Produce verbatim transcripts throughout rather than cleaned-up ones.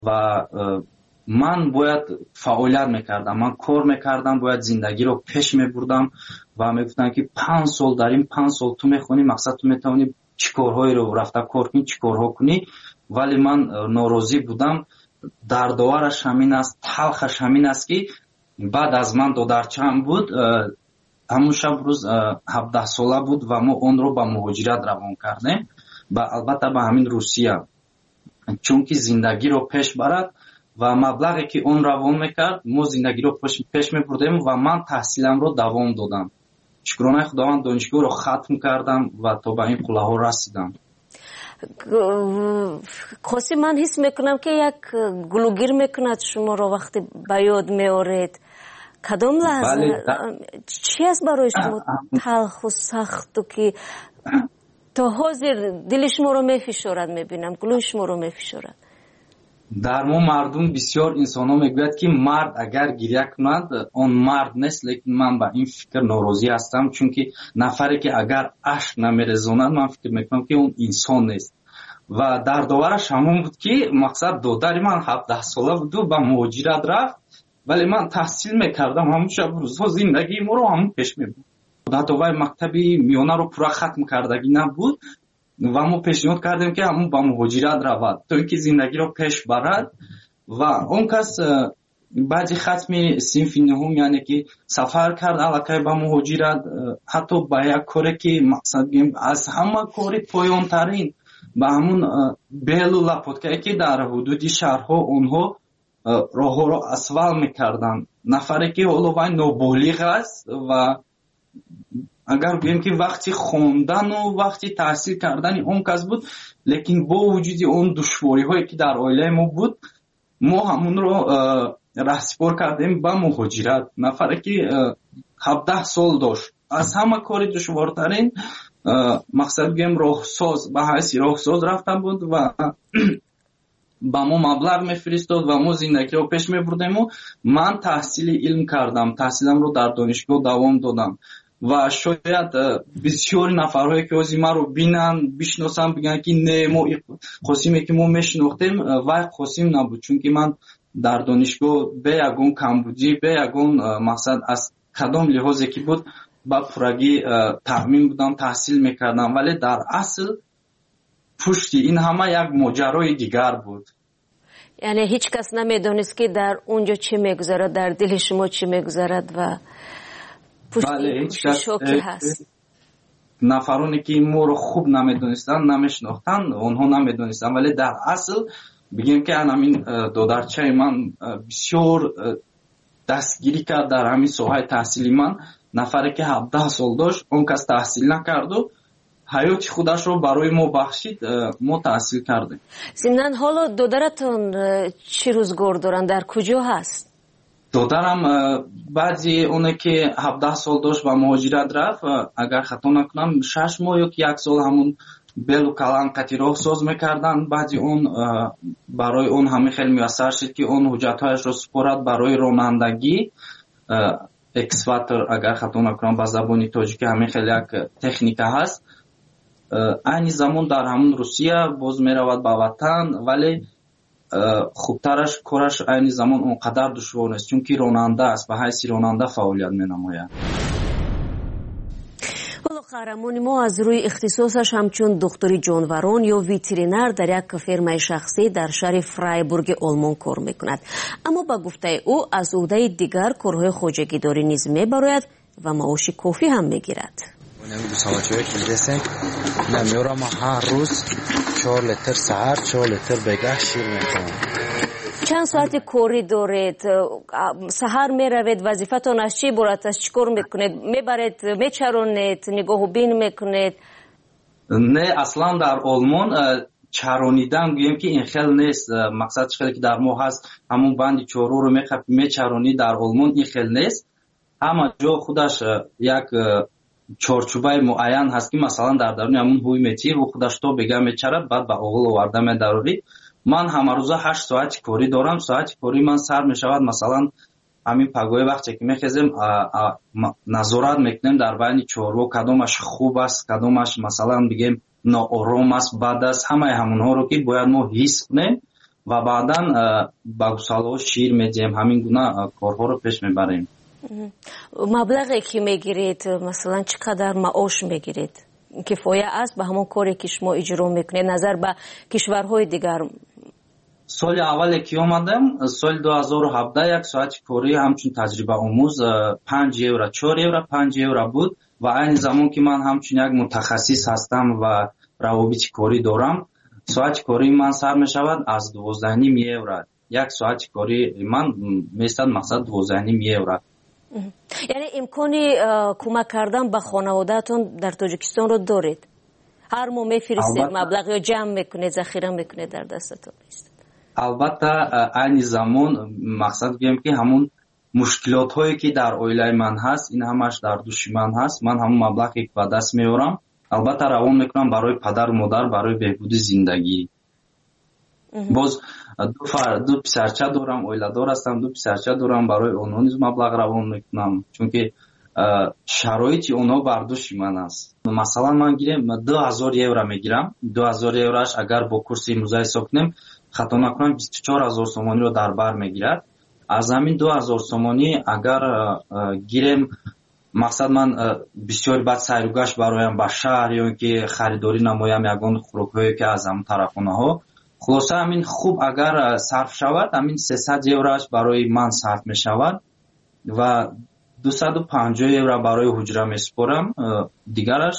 ва ман бояд фаъолият мекардам, ман кор мекардам, бояд зиндагиро пеш мебурдам ва мегуфтанд ки панҷ сол дар ин панҷ сол ту мехонӣ, мақсад ту метавонӣ чӣ корҳоеро рафта кор кунӣ, чӣ корҳо кунӣ. вале ман норозӣ будам. дардовараш ҳамин аст, талхаш ҳамин аст ки баъд аз ман додарчаам буд, ҳамун шаб рӯз ҳабдаҳ сола буд ва мо онро ба муҳоҷират равон кардем, ба албатта ба ҳамин Русия, чунки зиндагиро пеш барад ва маблағе ки он равон мекард, мо зиндагиро пеш мебурдем ва ман таҳсиламро давом додам. шукронаи худованд, донишгоҳро хатм кардам ва то ба ин қуллаҳо расидам. қосим, ман ҳис мекунам ки як гулугир мекунад шуморо вақте ба ёд меоред. кадом лаҳза чӣ аст барои шумо талху сахту ки то ҳозир дили шуморо мефишорад? мебинам гулӯи шуморо мефишорад. дар мо мардум бисёр инсонҳо мегӯяд ки мард агар гирья кунад он мард нест, лекин ман ба ин фикр норозӣ ҳастам, чунки нафаре ки агар ашк намерезонад, ман фикр мекунам ки он инсон нест. ва дардовараш ҳамон буд ки мақсад додари ман ҳабдаҳ сола буду, ба муҳоҷират рафт, вале ман таҳсил мекардам, ҳамун шаб рӯзҳо зиндагии моро ҳамун пеш мебурд. ҳатто вай мактаби миёнаро пурра хатм кардагӣ набуд ва мо пешниҳод кардем ки ҳамун ба муҳоҷират равад, то ин ки зиндагиро пеш барад. ва он кас баъди хатми синфи нуҳум, яъне ки сафар кард аллакай ба муҳоҷират, ҳатто ба як коре ки мақсад гӯем аз ҳама кори поёнтарин, ба ҳамун белу лапоткае ки дар ҳудуди шаҳрҳо онҳо роҳҳоро асфал мекарданд. нафаре ки ҳоло вай ноболиғ аст ва агар гӯем ки вақти хондану вақти таҳсил кардани он кас буд, лекин бо вуҷуди он душвориҳое ки дар оилаи мо буд, мо ҳамунро раҳсипор кардем ба муҳоҷират. нафаре ки ҳабдаҳ сол дошт, аз ҳама кори душвортарин, мақсад гӯем роҳсоз, ба ҳайси роҳсоз рафта буд ва ба мо маблағ мефиристод ва мо зиндагиро пеш мебурдему. ман таҳсили илм кардам, таҳсиламро дар донишгоҳ давом додам ва шояд бисёри нафарҳое ки ҳозир маро бинанд, бишносанд, бигӯянд ки не, мо Қосиме ки мо мешинохтем, вай Қосим набуд, чунки ман дар донишгоҳ бе ягон камбудӣ, бе ягон мақсад аз кадом лиҳозе ки буд ба пуррагӣ таъмин будам, таҳсил мекардам. вале дар асл пушти ин ҳама як моҷарои дигар буд. яъне ҳеҷ кас намедонист ки дар онҷо чӣ мегузарад, дар дили шумо чӣ мегузарад ва пушти шоки ҳаст. нафароне ки моро хуб намедонистанд, намешинохтанд, онҳо намедонистанд, вале дар асл бигем ки ҳамин додарчаи ман бисёр дастгирӣ кард дар ҳамин соҳаи таҳсили ман. нафаре ки ҳабдаҳ сол дошт, он кас таҳсил накарду ҳаёти худашро барои мо бахшид, мо таҳсил кардем. зимнан ҳоло додаратон чӣ рӯзгор доранд, дар куҷо ҳаст? додарам баъди оне ки ҳабдаҳ сол дошт ба муҳоҷират рафт, агар хато накунам шаш моҳ ё ки як сол ҳамун белу каланқати роҳ соз мекарданд. баъди он барои он ҳамин хеле муяссар шуд ки он ҳуҷҷатҳояшро супорад барои ронандагӣ. экскаватор, агар хато накунам ба забони тоҷикӣ ҳамин хеле як техника ҳаст. айни замон дар ҳамун Русия боз меравад ба ватан, вале хубтараш кораш айни замон он қадар душвор нест, чунки ронанда аст, ба ҳайси ронанда фаъолият менамояд. ҳоло қаҳрамони мо аз рӯи ихтисосаш ҳамчун духтури ҷонварон ё ветеринар дар як фермаи шахсӣ дар шаҳри Фрайбурги Олмон кор мекунад. аммо ба гуфтаи ӯ аз ӯҳдаи дигар корҳои хоҷагидорӣ низ мебарояд ва маоши кофӣ ҳам мегирад. نمیدونم ساعتی که میرسیم نمیارم هر روز چهار لیتر سحر چهار لیتر بگاه شیر میکنم. چند ساعتی کوری دارید؟ سحر میروید، وظیفتون از چی عبارت است؟ چیکار میکنید؟ میبرید، میچرونید، نگاه و بین میکنید؟ نه اصلا در آلمان چرونیدن گویم که این خیلی نیست. مقصد خیلی که در ما هست همون بند چهارو رو میچرونید، در آلمان این خیلی نیست. اما جا خودش یک چارچوبای معین هست که مثلا در درون همون هوی میتیر و خودش تو بگه میچرد، بعد به اغل آورده میداری. من همه روزه هشت ساعت کاری دارم. ساعت کاری من سر میشود مثلا همین پگوی وقتی که میخیزیم نظارت میکنیم در بین چهارو کدومش خوب است، کدومش مثلا بگیم ناآرام است، بد است، همه همونها رو که باید ما حس کنیم ва баъдан ба гусалҳо шир медиҳем, ҳамин гуна корҳоро пеш мебарем. маблағе ки мегиред, масалан чӣ қадар маош мегиред? кифоя аст ба ҳамон коре ки шумо иҷро мекунед назар ба кишварҳои дигар? соли аввале ки омадам, соли ду ҳазору ҳабдаҳ, як соати корӣ ҳамчун таҷрибаомӯз панҷ евро, чор евро, панҷ евро буд ва айни замон ки ман ҳамчун як мутахассис ҳастам ва равобити корӣ дорам, соати кории ман сар мешавад аз дувоздаҳ ним евро. як соати кории ман меистад мақсад дувоздаҳ ним евро. яъне имкони кӯмак кардан ба хонаводаатон дар Тоҷикистонро доред? ҳар моҳ мефиристед маблағ ё ҷамъ мекунед, захира мекунед дар дастатон? албатта айни замон мақсад гӯем ки ҳамун мушкилотҳое ки дар оилаи ман ҳаст, ин ҳамаш дар души ман ҳаст. ман ҳамун маблағе ба даст меорам, албатта равон мекунам барои падару модар, барои беҳбуди зиндагӣ. боз ду писарча дорам, оиладор ҳастам, ду писарча дорам, барои онҳо низ маблағ равон мекунам, чунки шароити онҳо бар души ман аст. масалан ман гирем ду ҳазор евро мегирам, ду ҳазор евроаш агар бо курси имрӯза ҳисоб кунем, хато накунам бисту чор ҳазор сомониро дар бар мегирад. аз ҳамин ду ҳазор сомонӣ агар гирем, мақсад ман бисёри баъд сайругашт бароям ба шаҳр ё ин ки харидорӣ намоям ягон хӯрокҳое ки аз ҳамун тарафхонаҳо, хулоса ҳамин хуб агар сарф шавад, ҳамин сесад евроаш барои ман сарф мешавад ва дусаду панҷоҳ евро барои ҳуҷра месупорам, дигараш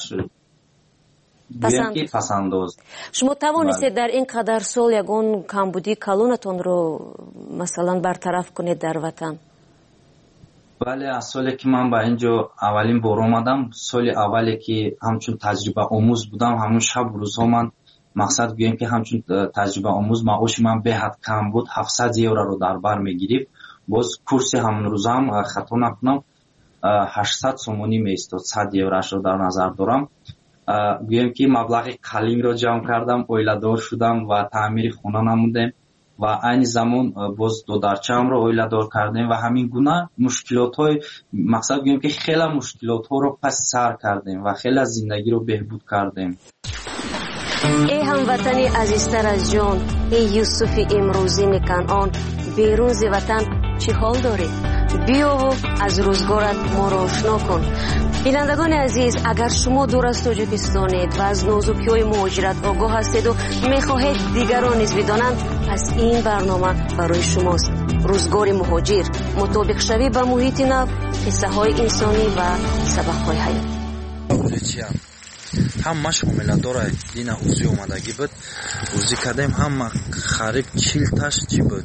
пасандоз. шумо тавонистед дар ин қадар сол ягон камбудии калонатонро масалан бартараф кунед дар ватан? бале, аз соле ки ман ба ин ҷо аввалин бор омадам, соли аввале ки ҳамчун таҷрибаомӯз будам, ҳамун шабу рӯзҳо ман мақсад гӯем ки ҳамчун таҷрибаомӯз маоши ман беҳад кам буд, ҳафтсад евроро дар бар мегирифт. боз курси ҳамун рӯзам хато накунам ҳаштсад сомонӣ меистод, сад евроашро дар назар дорам. гӯем ки маблағи қалинро ҷамъ кардам, оиладор шудам ва таъмири хона намудем ва айни замон боз додарчаамро оиладор кардем ва ҳамин гуна мушкилотҳои, мақсад гӯем ки хела мушкилотҳоро паси сар кардем ва хела зиндагиро беҳбуд кардем. эй ҳамватани азизтар аз ҷон, эй Юсуфи имрӯзини Канъон, берун зи ватан чӣ ҳол доред? биёву аз рӯзгорат моро ошно кун. бинандагони азиз, агар шумо дур аз Тоҷикистонед ва аз нозукиҳои муҳоҷират огоҳ ҳастеду мехоҳед дигарон низ бидонанд, пас ин барнома барои шумост. рӯзгори муҳоҷир, мутобиқшавӣ ба муҳити нав, қиссаҳои инсонӣ ва сабақҳои ҳаёт. ҳама шомиладора дина ӯзӣ омадагӣ буд. ӯзӣ кардем ҳама хариб чилташ чӣ буд,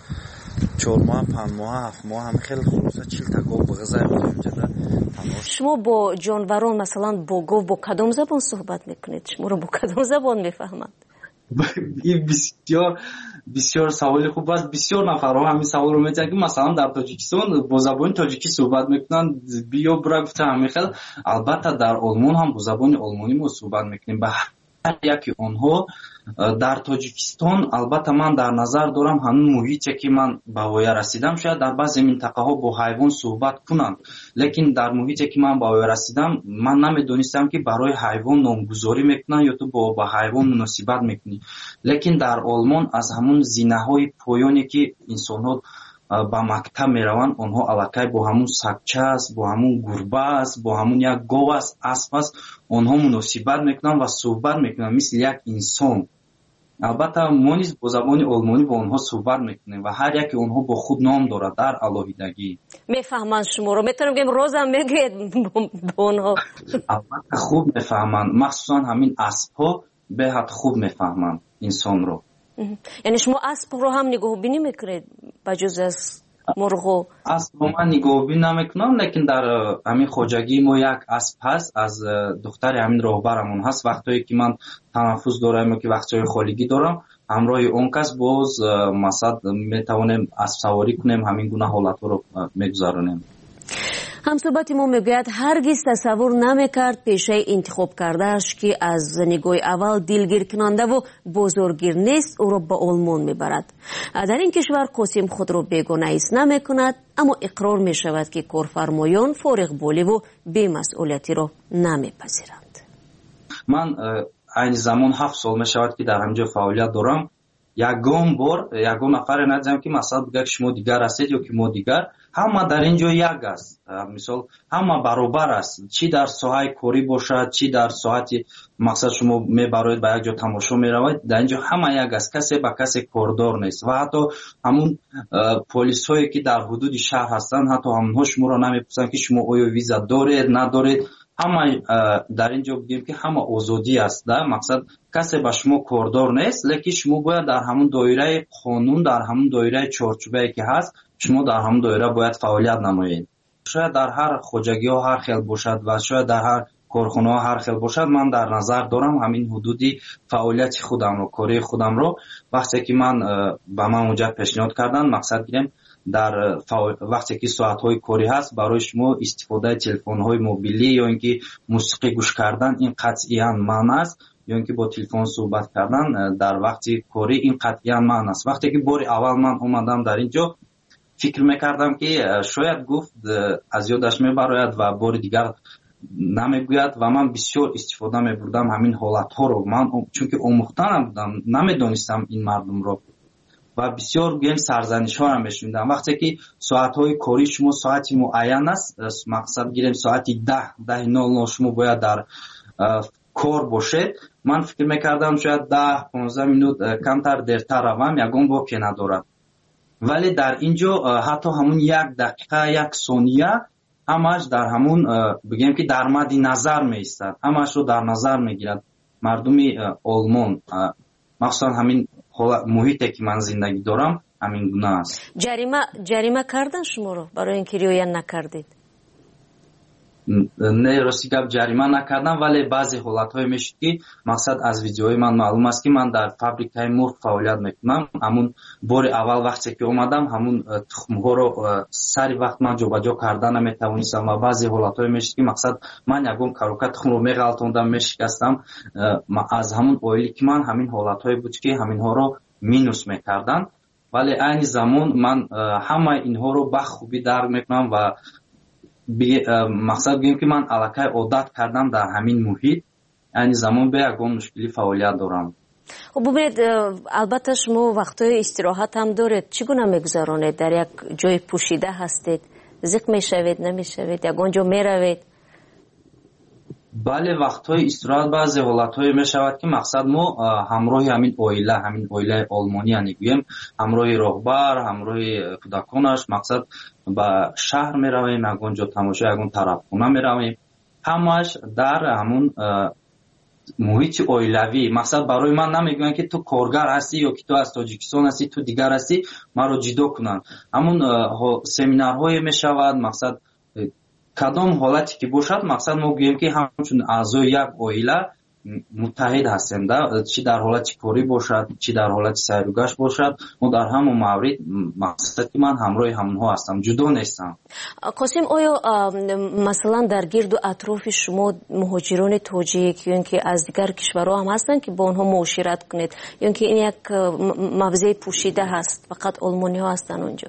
чор моҳа, панҷ моҳа, ҳафт моҳа, ҳама хеле хулоса чилта гов бағазай будем. шумо бо ҷонварон, масалан бо гов, бо кадом забон суҳбат мекунед? шуморо бо кадом забон мефаҳмад? ин бисёр бисёр саволи хуб аст. бисёр нафарҳо ҳамин саволро метиҳанд ки масалан дар Тоҷикистон бо забони тоҷикӣ суҳбат мекунанд, биё бура гуфта ҳамин хел. албатта дар Олмон ҳам бо забони олмонӣ мо суҳбат мекунем. ба ҳар яки онҳо дар Тоҷикистон, албатта ман дар назар дорам ҳамин муҳите ки ман ба воя расидам, шояд дар баъзе минтақаҳо бо ҳайвон суҳбат кунанд, лекин дар муҳите ки ман ба воя расидам, ман намедонистам ки барои ҳайвон номгузорӣ мекунанд ё то бо ба ҳайвон муносибат мекунӣ. лекин дар Олмон аз ҳамун зинаҳои поёне ки инсонҳо ба мактаб мераванд, онҳо аллакай бо ҳамун сагча аст, бо ҳамун гурба аст, бо ҳамун як гов аст, асп аст, онҳо муносибат мекунанд ва суҳбат мекунанд мисли як инсон. албатта мо низ бо забони олмонӣ бо онҳо суҳбат мекунем ва ҳар яки онҳо бо худ ном дорад дар алоҳидагӣ. мефаҳманд шуморо? метавонем бигӯем розам мегӯед бо онҳо? албатта хуб мефаҳманд, махсусан ҳамин аспҳо беҳад хуб мефаҳманд инсонро. яъне шумо аспро ҳам нигоҳубинӣ мекунед ба ҷуз аз мурғо? аспро ман нигоҳубинӣ намекунам, лекин дар ҳамин хоҷагии мо як асп ҳаст, аз духтари ҳамин роҳбарамон ҳаст. вақтое ки ман танаффус дорам ё ки вақтҳои холигӣ дорам, ҳамроҳи он кас боз масад метавонем аспсаворӣ кунем, ҳамин гуна ҳолатҳоро мегузаронем. ҳамсӯҳбати мо мегӯяд ҳаргиз тасаввур намекард пешаи интихоб кардааш ки аз нигоҳи аввал дилгиркунандаву бозоргир нест, ӯро ба Олмон мебарад. дар ин кишвар қосим худро бегона ҳис намекунад, аммо иқрор мешавад ки корфармоён фориғболиву бемасъулиятиро намепазиранд. ман айни замон ҳафт сол мешавад ки дар ҳамҷо фаъолият дорам. ягон бор ягон нафаре надидам ки масалан бигӯяд шумо дигар ҳастед ё ки мо дигар, ҳама дар ин ҷо як аст. Мисол ҳама баробар аст, чӣ дар соҳаи корӣ бошад, чӣ дар соати мақсад шумо мебароед ба як ҷо тамошо меравед, дар ин ҷо ҳама як аст, касе ба касе кордор нест. Ва ҳатто ҳамун полисҳое ки дар ҳудуди шаҳр ҳастанд, ҳатто ҳамонҳо шуморо намепурсанд ки шумо оё виза доред надоред. ҳама дар ин ҷо бигӯем ки ҳама озодӣ аст, да мақсад касе ба шумо кордор нест, лекин шумо бояд дар ҳамун доираи қонун, дар ҳамун доираи чорчӯбае ки ҳаст, шумо дар ҳамун доира бояд фаъолият намоед. шояд дар ҳар хоҷагиҳо ҳар хел бошад ва шояд дар ҳар корхонаҳо ҳар хел бошад. Ман дар назар дорам ҳамин ҳудуди фаъолияти худамро, кории худамро, вақте ки ман ба ман онҷа пешниҳод карданд, мақсад гирем дар вақте ки соатҳои корӣ ҳаст, барои шумо истифодаи телефонҳои мобилӣ ё ин ки мусиқӣ гӯш кардан ин қатъиян манъ аст, ё ин ки бо телефон суҳбат кардан дар вақти корӣ ин қатъиян манъ аст. вақте ки бори аввал ман омадам дар ин ҷо, фикр мекардам ки шояд гуфт аз ёдаш мебарояд ва бори дигар намегӯяд ва ман бисёр истифода мебурдам ҳамин ҳолатҳоро. Ман чунки омӯхта набудам, намедонистам ин мардумро ва бисёр гӯем сарзанишҳоро мешунидам. вақте ки соатҳои корӣ шумо соати муайян аст, мақсад гирем соати даҳ даҳи нол нол шумо бояд дар кор бошед, ман фикр мекардам шояд даҳ понздаҳ минут камтар дертар равам, ягон боке надорад. вале дар ин ҷо ҳатто ҳамун як дақиқа як сония ҳамааш дар ҳамун бигӯем ки дар мадди назар меистад, ҳамаашро дар назар мегирад. мардуми олмон, махсусан ҳамин муҳите ки ман зиндагӣ дорам ҳамин гуна аст. ҷарима ҷарима кардан шуморо барои ин ки риоя накардед? Не, рости гап ҷарима накардам, вале баъзе ҳолатҳое мешуд ки мақсад аз видеои ман маълум аст ки ман дар фабрикаи мурғ фаъолият мекунам. ҳамун бори аввал вақте ки омадам, ҳамун тухмҳоро сари вақт ман ҷобаҷо кардан наметавонистам ва баъзе ҳолатҳое мешуд ки мақсад ман ягон карока тухмро меғалтондам, мешикастам. аз ҳамун оили ки ман ҳамин ҳолатҳое буд ки ҳаминҳоро минус мекарданд, вале айни замон ман ҳамаи инҳоро ба хубӣ дарк мекунам ва мақсад гӯем ки ман аллакай одат кардам дар ҳамин муҳит, айни замон бе ягон мушкилӣ фаъолият дорам. хуб бубинед, албатта шумо вақтҳои истироҳат ҳам доред. чӣ гуна мегузаронед? дар як ҷои пӯшида ҳастед? зиқ мешавед, намешавед? ягон ҷо меравед? бале, вақтҳои истироҳат баъзе ҳолатҳое мешавад ки мақсад мо ҳамроҳи ҳамин оила, ҳамин оилаи олмонӣ яъне гӯем ҳамроҳи роҳбар, ҳамроҳи кӯдаконаш мақсад ба шаҳр меравем, ягон ҷо тамошо, ягон тарабхона меравем. ҳамааш дар ҳамун муҳити оилавӣ. мақсад барои ман намегӯянд ки ту коргар ҳастӣ ё ки ту аз Тоҷикистон ҳастӣ, ту дигар ҳастӣ, маро ҷудо кунанд. ҳамун семинарҳое мешавад, мақсад кадом ҳолате ки бошад, мақсад мо гӯем ки ҳамчун аъзои як оила муттаҳид ҳастем, да, чӣ дар ҳолати корӣ бошад, чӣ дар ҳолати сайру гашт бошад, мо дар ҳамон маврид мақсад ки ман ҳамроҳи ҳамонҳо ҳастам, ҷудо нестам. қосим, оё масалан дар гирду атрофи шумо муҳоҷирони тоҷик ё ин ки аз дигар кишварҳо ҳам ҳастанд ки бо онҳо муошират кунед, ё ин ки ин як мавзеи пӯшида ҳаст, фақат олмониҳо ҳастанд онҷо?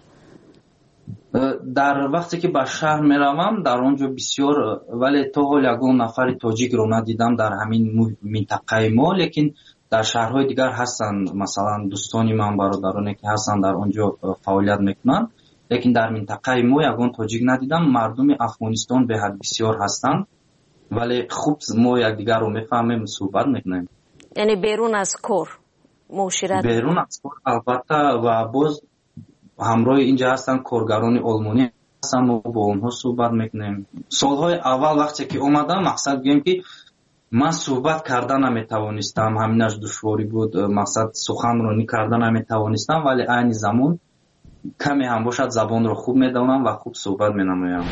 дар вақте ки ба шаҳр меравам, дар он ҷо бисёр, вале то ҳол ягон нафари тоҷикро надидам дар ҳамин минтақаи мо, лекин дар шаҳрҳои дигар ҳастанд. масалан дӯстони ман, бародароне ки ҳастанд дар он ҷо фаъолият мекунанд, лекин дар минтақаи мо ягон тоҷик надидам. мардуми Афғонистон беҳад бисёр ҳастанд, вале хуб мо якдигарро мефаҳмем, суҳбат мекунем. яъне берун аз кор муошират? берун аз кор албатта, ва боз ҳамроҳи инҷа ҳастанд коргарони олмонӣ ҳастанд, мо бо онҳо суҳбат мекунем. солҳои аввал вақте ки омадам, мақсад гӯем ки ман суҳбат карда наметавонистам, ҳаминаш душворӣ буд, мақсад суханронӣ карда наметавонистам, вале айни замон каме ҳам бошад забонро хуб медонам ва хуб суҳбат менамоям.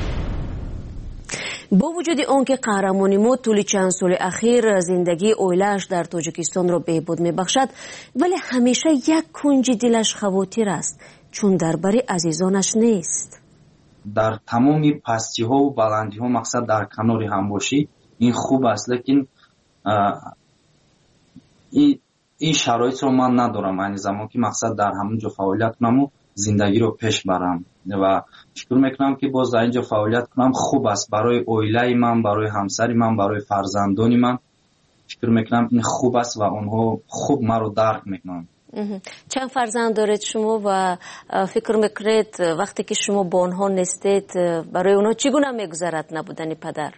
бо вуҷуди он ки қаҳрамони мо тӯли чанд соли ахир зиндагии оилааш дар Тоҷикистонро беҳбуд мебахшад, вале ҳамеша як кунҷи дилаш хавотир аст, чун дар бари азизонаш нест. дар тамоми пастиҳову баландиҳо, мақсад дар канори ҳамбошӣ, ин хуб аст, лекин ин шароитро ман надорам айни замон ки мақсад дар ҳамон ҷо фаъолият кунаму зиндагиро пеш барам ва фикр мекунам ки боз дар ин ҷо фаъолият кунам хуб аст барои оилаи ман, барои ҳамсари ман, барои фарзандони ман. фикр мекунам ин хуб аст ва онҳо хуб маро дарк мекунанд. چند فرزند دارید شما و فکر میکنید وقتی که شما با آنها نیستید برای اونها چگونه میگذرد نبودن پدر؟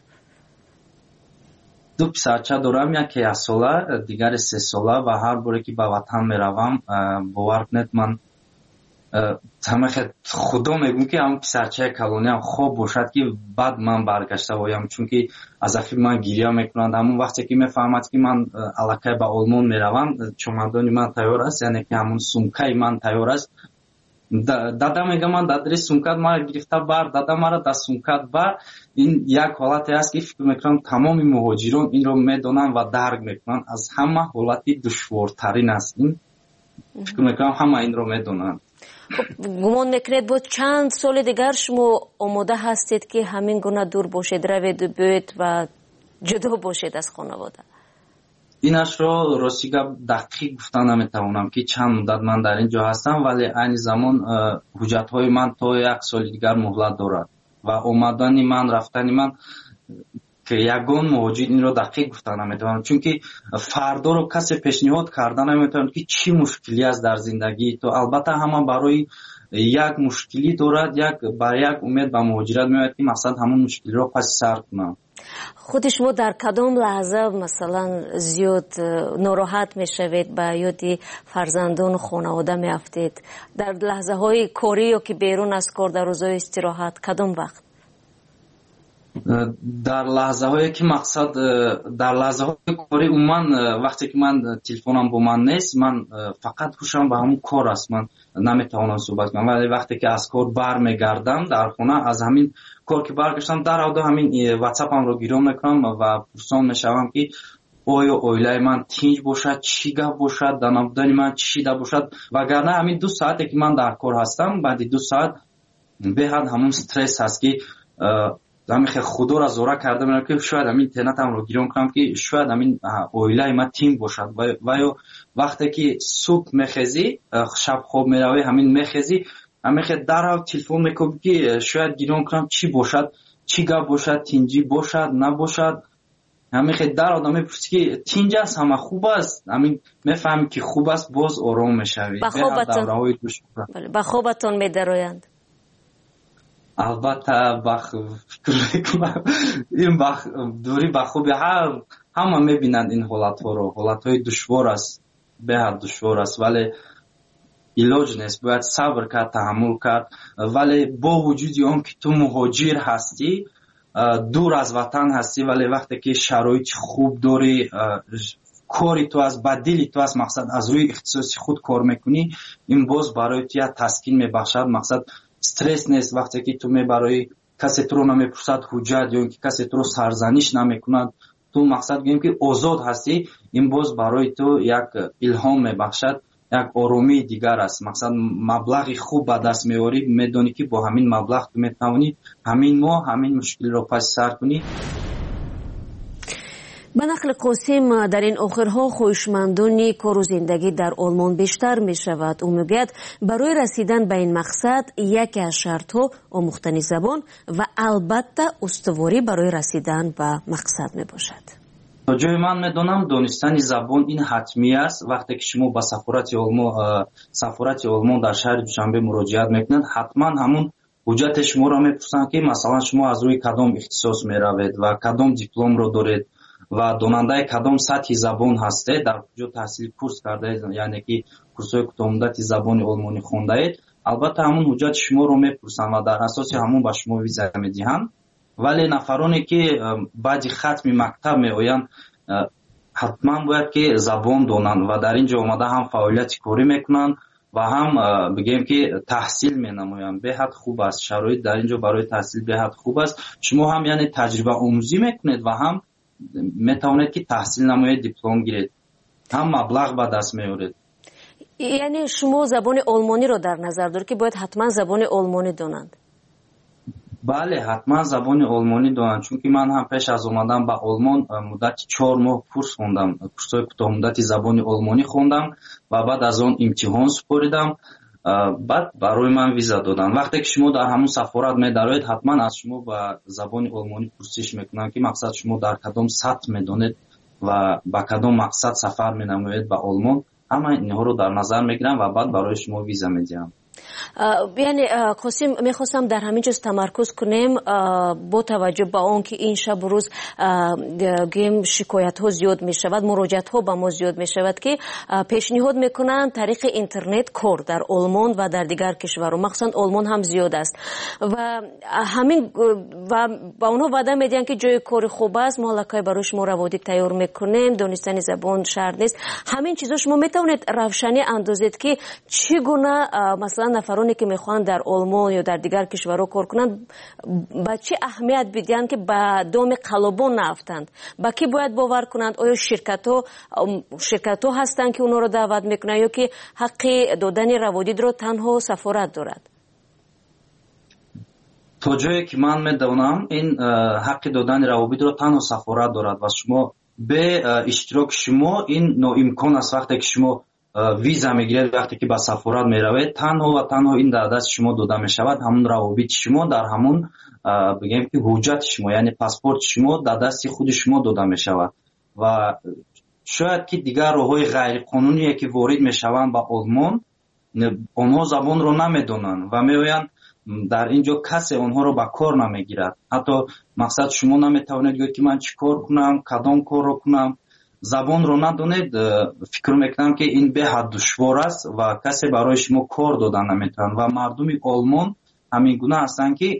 دو پسرچه دارم، یکی یک ساله دیگر سه ساله و هر باره که به وطن میروم باور کنید من همه خدا میگم که همون پسرچه کلونی هم خوب باشد که بعد من برگشته بایم، چون که از اخیر من گریه میکنند. همون وقتی که میفهمد که من الکی به آلمان میروم چمدانی من تیار است، یعنی که همون سومکای من تیار است. دادا میگه من دادری سومکات ما گرفته بر، دادا مرا در سومکات بر. این یک حالتی است که فکر میکنم تمام مهاجران این رو میدونن و درک میکنن. از همه حالتی دشوارترین است این، فکر میکنم همه این رو میدونن. گمان میکنید بود چند سال دیگر شما آماده هستید که همین گونه دور باشید، روید و بیایید و جدا باشید از خانواده؟ اینش رو راستی دقیق گفتن نمیتوانم که چند مدت من در اینجا هستم، ولی این زمان حجت های من تا یک سال دیگر مهلت دارد و آمدن من رفتن من که یگان مهاجر این رو دقیق گفتن نمیتوانم، چون که فردا رو کسی پیشنهاد کردن نمیتوانم که چی مشکلی است در زندگی. تو البته همه برای یک مشکلی دارد، یک برای یک امید به مهاجرت میاد که مقصد همون مشکلی رو پس سر کنم. خود شما در کدام لحظه مثلا زیاد ناراحت میشوید، به یاد فرزندان و خانواده میافتید؟ در لحظه های کاری یا که بیرون از کار، در روزهای استراحت، کدام وقت؟ در لحظه هایی که مقصد در لحظه های کاری من وقتی که من تلفنم با من نیست، من فقط خوشم به همون کار است، من نمیتوانم صحبت کنم. ولی وقتی که از کار برمیگردم در خونه، از همین کار که برگشتم در اود همین واتساپم رو گیرم میکنم و پرسان میشوم که آیا اویلای من تینج باشد، چی گپ باشد، در نبودن من چی ده باشد. وگرنه همین دو ساعتی که من در کار هستم، بعد دو ساعت به حد همون استرس هست که همین خدا را زوره کرده میرم که شاید همین اینترنتم رو گیرم کنم که شاید همین اویلای من تیم باشد. و یا وقتی که صبح میخیزی، شب خواب میروی، همین میخیزی همین در تلفن میکنم که شاید گیرم کنم چی باشد، چی گپ باشد، تینجی باشد نباشد. همین در آدم میپرسی که تینج است، همه خوب است، همین میفهمی که خوب است، باز آرام میشوی. به خوابتون میدرویند؟ البته بخ فکر میکنم این بخ دوری به خوبی هر همه میبینند این حالت ها رو، حالت های دشوار است، به حد دشوار است، ولی علاج نیست، باید صبر کرد، تحمل کرد. ولی با وجود اون که تو مهاجر هستی، دور از وطن هستی، ولی وقتی که شرایط خوب داری، کاری تو از بدیلی تو از مقصد از روی اختصاصی خود کار میکنی، این باز برای تو یه تسکین میبخشد. مقصد استرس نیست وقتی که تو می برای کسی تو رو نمیپرسد حجت یا اینکه کسی تو رو سرزنش نمیکند، تو مقصد گویم که آزاد هستی، این باز برای تو یک الهام میبخشد، یک آرامی دیگر است. مقصد مبلغی خوب به دست میاری، میدونی که با همین مبلغ تو میتوانی همین ماه همین مشکل رو پس سر کنی. به نقل قاسم در این آخرها خویشمندانی کار و زندگی در آلمان بیشتر می شود. او میگوید برای رسیدن به این مقصد یکی از شرطها آموختن زبان و البته استواری برای رسیدن به مقصد می باشد. تا جای من میدونم دانستن زبان این حتمی است. وقتی که شما به سفارت آلمان سفارت آلمان در شهر دوشنبه مراجعت میکنید، حتما همون حجت شما را میپرسند که مثلا شما از روی کدام اختصاص میروید و کدام دیپلم رو دارید و داننده کدام سطح زبان هستید، در کجا تحصیل کورس کرده اید، یعنی که کورس‌های کوتاه زبان آلمانی خونده اید. البته همون حجت شما رو میپرسن و در اساس همون به شما ویزا میدهند. ولی نفرانی که بعد ختم مکتب میآیند حتما باید که زبان دانند و در اینجا آمده هم فعالیت کاری میکنند و هم بگیم که تحصیل مینمایند. به حد خوب است، شرایط در اینجا برای تحصیل به حد خوب است. شما هم یعنی تجربه آموزی میکنید و هم میتوانید که تحصیل نمایید، دیپلم گیرید، هم مبلغ به دست میارید. یعنی شما زبان آلمانی رو در نظر دارید که باید حتما زبان آلمانی دانند؟ بله حتما زبان آلمانی دانند، چون که من هم پیش از اومدن به آلمان مدت چهار ماه کورس خوندم، کورس‌های کوتاه مدت زبان آلمانی خوندم و بعد از اون امتحان سپاریدم، بعد برای من ویزا دادن. وقتی که شما در همون سفارت می‌دارید حتما از شما با زبان آلمانی پرسش میکنن که مقصد شما در کدام سطح میدونید و با کدام مقصد سفر مینمایید به آلمان. ҳама инҳоро дар назар мегирам ва баъд барои шумо виза медиҳам. яъне қосим, мехостам дар ҳамин ҷоз тамаркуз кунем бо таваҷҷӯҳ ба он ки ин шабу рӯз гӯем шикоятҳо зиёд мешавад, муроҷиатҳо ба мо зиёд мешавад ки пешниҳод мекунанд тариқи интернет кор дар Олмон ва дар дигар кишварҳо, махсусан Олмон ҳам зиёд аст ва ҳамин ва ба онҳо ваъда медиҳанд ки ҷои кори хуб аст, мо аллакай барои шумо раводид тайёр мекунем, донистани забон шарт нест. Ҳамин чизҳо шумо метавонед равшанӣ андозед ки чӣ гуна масалан нафароне ки мехоҳанд дар Олмон ё дар дигар кишварҳо кор кунанд ба чӣ аҳамият бидиҳанд ки ба доми қалобон нафтанд, ба кӣ бояд бовар кунанд? Оё ширкатҳо ширкатҳо ҳастанд ки онҳоро даъват мекунанд ё ки ҳаққи додани раводидро танҳо сафорат дорад? то ҷое ки ман медонам ин ҳаққи додани раводидро танҳо сафорат дорад ва шумо бе иштироки шумо ин ноимкон аст. Вақте ки шумо виза мегиред, вақте ки ба сафорат меравед, танҳо ва танҳо ин дар дасти шумо дода мешавад. ҳамун раводити шумо дар ҳамун бигем ки ҳуҷҷати шумо, яъне паспорти шумо дар дасти худи шумо дода мешавад ва шояд ки дигар роҳҳои ғайриқонуние ки ворид мешаванд ба Олмон, онҳо забонро намедонанд ва меоянд дар ин ҷо касе онҳоро ба кор намегирад. ҳатто мақсад шумо наметавонед гӯед ки ман чӣ кор кунам, кадом корро кунам. забонро надонед, фикр мекунам ки ин беҳад душвор аст ва касе барои шумо кор дода наметавонад ва мардуми Олмон ҳамин гуна ҳастанд ки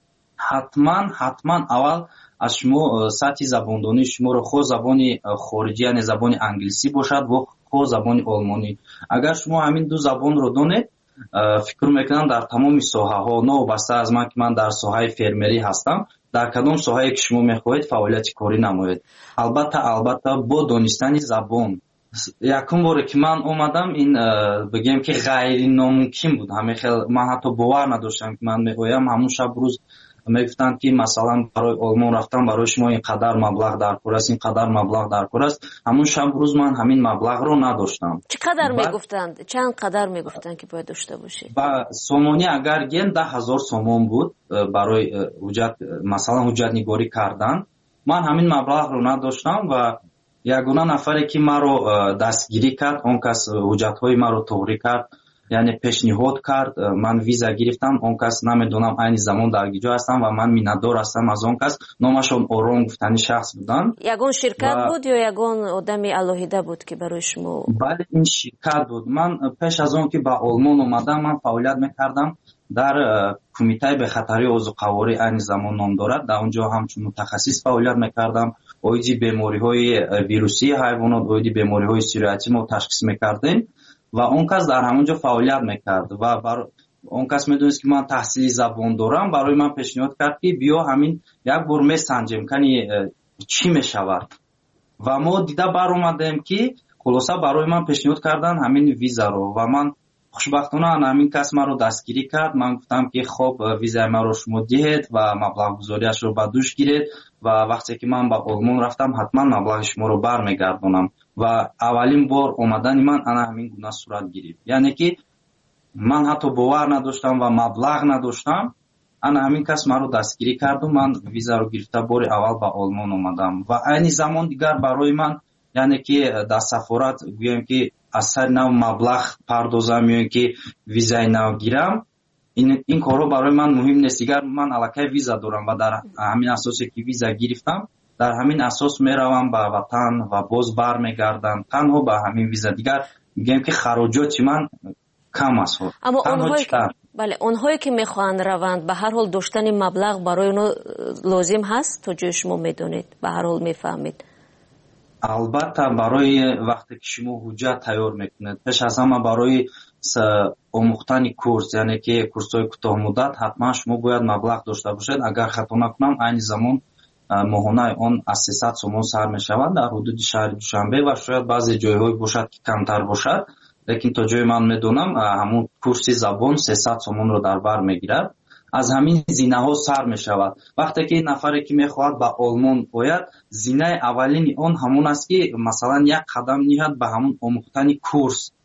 ҳатман ҳатман аввал аз шумо сатҳи забондонии шуморо хо забони хориҷӣ, яъне забони англисӣ бошад ва хо забони олмонӣ. Агар шумо ҳамин ду забонро донед, фикр мекунам дар тамоми соҳаҳо, новобаста аз ман ки ман дар соҳаи фермерӣ ҳастам, дар кадом соҳае ки шумо мехоҳед фаъолияти корӣ намоед. Албатта албатта бо донистани забон. Якум боре ки ман омадам, ин бигем ки ғайриномумкин буд. Ҳамехел ман ҳатто бовар надоштам ки ман меоям. Ҳамун шаб рӯз мегуфтанд ки масалан барои Олмон рафтан барои шумо ин қадар маблағ дар кор аст, ин қадар маблағ дар кор аст. Ҳамун шаб рӯз ман ҳамин маблағро надоштам. Чӣ қадар мегуфтанд? Чанд қадар мегуфтанд ки бояд дошта бошед? Ба сомони агар ген даҳ ҳазор сомон буд барои ҳуҷҷат, масалан ҳуҷҷатнигорӣ кардан. Ман ҳамин маблағро надоштам ва ягона нафаре ки маро дастгирӣ кард, он кас ҳуҷҷатҳои маро тоғрӣ кард, яъне пешниҳод кард, ман виза гирифтам. Он кас намедонам айни замон дар киҷо ҳастам ва ман миннатдор ҳастам аз он кас. Номашон Ором гуфтани шахс буданд. Ягон ширкат буд ё ягон одами алоҳида буд ки барои шумо? Бале, ин ширкат буд. Ман пеш аз он ки ба Олмон омадам, ман фаъолият мекардам дар кумитаи бехатарии озуқаворӣ, айни замон ном дорад. Дар он ҷо ҳамчун мутахассис фаъолият мекардам. оиди бемориҳои вирусии ҳайвонот, оиди бемориҳои сироятӣ мо ташхис мекардем ва он кас дар ҳамон ҷо фаъолият мекард ва бар он кас медонист ки ман таҳсили забон дорам. Барои ман пешниҳод кард ки биё ҳамин як бор месанҷем кани чӣ мешавад ва мо дида баромадем ки хулоса барои ман пешниҳод кардан ҳамин визаро ва ман хушбахтона ҳамин кас маро дастгирӣ кард. Ман гуфтам ки хоб визаи маро шумо диҳед ва маблағгузориашро ба дӯш гиред ва вақте ки ман ба Олмон рафтам ҳатман маблағи шуморо бармегардонам ва аввалин бор омадани ман ана ҳамин гуна сурат гирифт. Яъне ки ман ҳатто бовар надоштам ва маблағ надоштам. ана ҳамин кас маро дастгирӣ карду ман визаро гирифта бори аввал ба Олмон омадам ва айни замон дигар барои ман, яъне ки дар сафорат гӯем ки аз сари нав маблағ пардозам ё ин ки визаи нав гирам, ин ин корҳо барои ман муҳим нест. Дигар ман аллакай виза дорам ва дар ҳамин асосе ки виза гирифтам, дар ҳамин асос меравам ба ватан ва боз бармегардам танҳо ба ҳамин виза. Дигар мегӯем ки хароҷоти ман кам аст. Аммо онҳое ки бале онҳое ки мехоҳанд раванд, ба ҳар ҳол доштани маблағ барои онҳо лозим ҳаст, то ҷои шумо медонед, ба ҳар ҳол мефаҳмед. албатта барои вақте ки шумо ҳуҷҷат тайёр мекунед, пеш аз ҳама барои омӯхтани курс, яъне ки курсҳои кӯтоҳмуддат, ҳатман шумо бояд маблағ дошта бошед. Агар хато накунам, айни замон моҳонаи он аз сесад сомон сар мешавад дар ҳудуди шаҳри Душанбе ва шояд баъзе ҷойҳое бошад ки камтар бошад, лекин то ҷои ман медонам ҳамун курси забон сесад сомонро дар бар мегирад. аз ҳамин зинаҳо сар мешавад. Вақте ки нафаре ки мехоҳад ба Олмон ояд, зинаи аввалини он ҳамон аст ки масалан як қадам ниҳад ба ҳамун омӯхтани курс.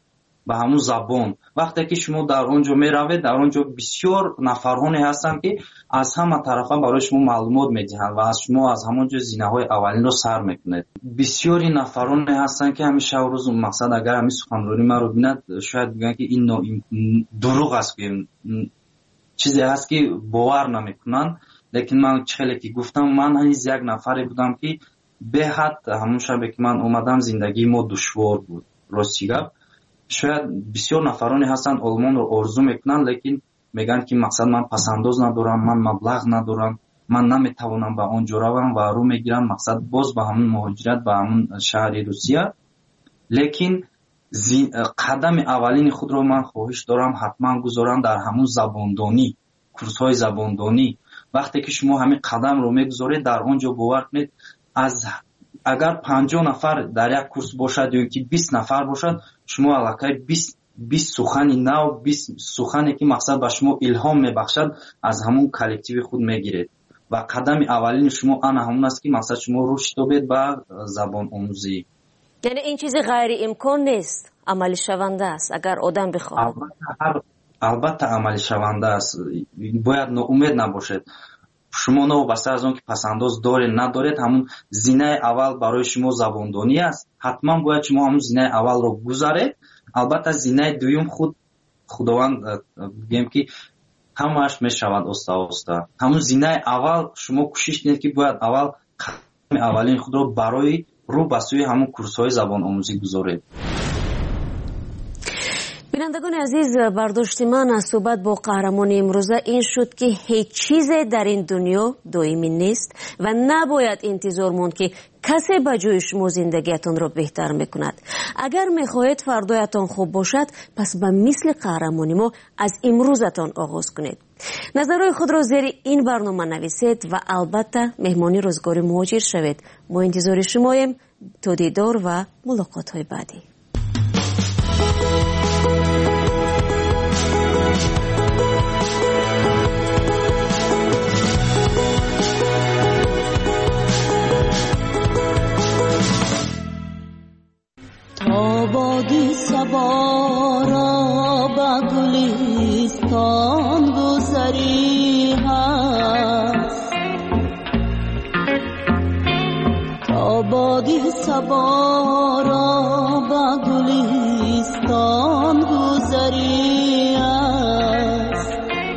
ба ҳамун забон. вақте ки шумо дар он ҷо меравед, дар он ҷо бисёр нафарҳоне ҳастанд ки аз ҳама тарафа барои шумо маълумот медиҳанд ва аз шумо аз ҳамон ҷо зинаҳои аввалинро сар мекунед. бисёри нафароне ҳастанд ки ҳамеша рӯз мақсад агар ҳамин суханрӯи маро бинад шояд бигӯянд ки ин дурӯғ аст, чизе ҳаст ки бовар намекунанд. лекин ман хеле ки гуфтам, ман ҳаниз як нафаре будам ки беҳад ҳамон шабе ки ман омадам зиндагии мо душвор буд. рости гап, шояд бисёр нафароне ҳастанд олмонро орзу мекунанд, лекин мегӯянд ки мақсад ман пасандоз надорам, ман маблағ надорам, ман наметавонам ба он ҷо равам ва рӯ мегиранд мақсад боз ба ҳамун муҳоҷират ба ҳамун шаҳри Русия. лекин қадами аввалини худро ман хоҳиш дорам ҳатман гузорам дар ҳамун забондонӣ, курсҳои забондонӣ. вақте ки шумо ҳамин қадамро мегузоред, дар он ҷо бовар кунед, аз агар панҷоҳ нафар дар як курс бошад ё ки бист нафар бошад, шумо аллакай бист сухани нав, бист сухане ки мақсад ба шумо илҳом мебахшад, аз ҳамун коллективи худ мегиред ва қадами аввалини шумо ана ҳамун аст ки мақсад шумо рушд ёбед ба забономӯзӣ. яъне ин чизи ғайриимкон нест, амалӣ шаванда аст агар одам бихоҳад. албатта амалӣ шаванда аст, бояд ноумед набошед. шумо новобаста аз он ки пасандоз доред надоред, ҳамун зинаи аввал барои шумо забондонӣ аст. ҳатман бояд шумо ҳамун зинаи аввалро гузаред. албатта зинаи дуюм худ худованд бигем ки ҳамааш мешавад оста оста. ҳамун зинаи аввал шумо кӯшиш кунед ки бояд аввал қадами аввалини худро барои рӯ ба сӯи ҳамун курсҳои забономӯзӣ гузоред. бинандагони азиз, бардошти ман аз суҳбат бо қаҳрамони имрӯза ин шуд ки ҳеҷ чизе дар ин дунё доимӣ нест ва набояд интизор монд ки касе ба ҷои шумо зиндагиятонро беҳтар мекунад. агар мехоҳед фардоятон хуб бошад, пас ба мисли қаҳрамони мо аз имрӯзатон оғоз кунед. назарҳои худро зери ин барнома нависед ва албатта меҳмони рӯзгори муҳоҷир шавед. мо интизори шумоем. то дидор ва мулоқотҳои баъдӣ. آبادی سوارا با گلستان گذری هست، آبادی سوارا با گلستان گذری هست،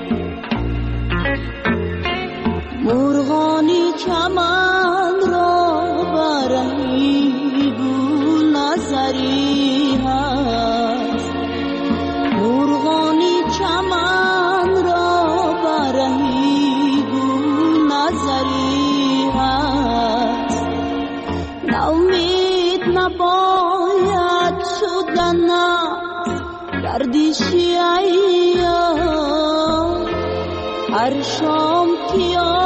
مرغانی چمن را برهی نظری هست، مرغانی چمن را برهی نظری هست، ناامید نباید شدن گردشی ایام، هر شام که